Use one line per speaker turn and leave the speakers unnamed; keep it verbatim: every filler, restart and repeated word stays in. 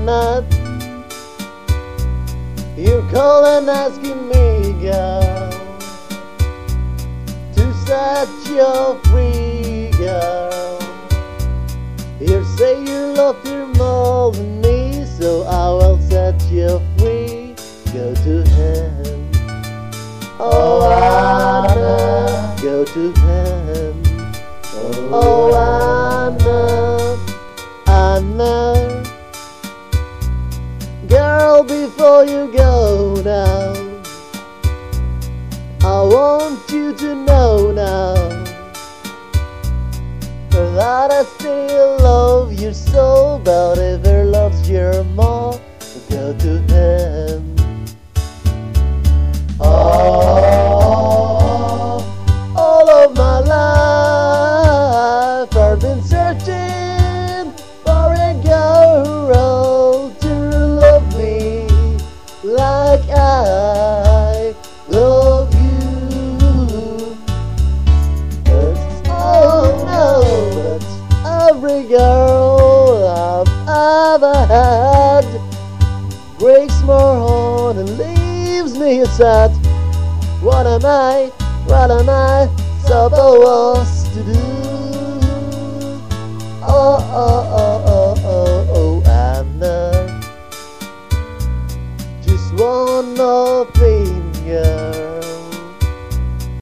not. You're calling asking me, girl, to set you free, girl. You say you love her more than me, so I will set you free. Go to heaven, oh Anna, go to heaven, oh Anna, Anna. Girl, before you go now, I want you to know now that I still love you so, but if her loves you more, go to him. Oh, all of my life I've been searching for a girl to love me like I love you. But oh no, but every girl I've ever had breaks my heart and leaves me sad. What am I, what am I supposed to do?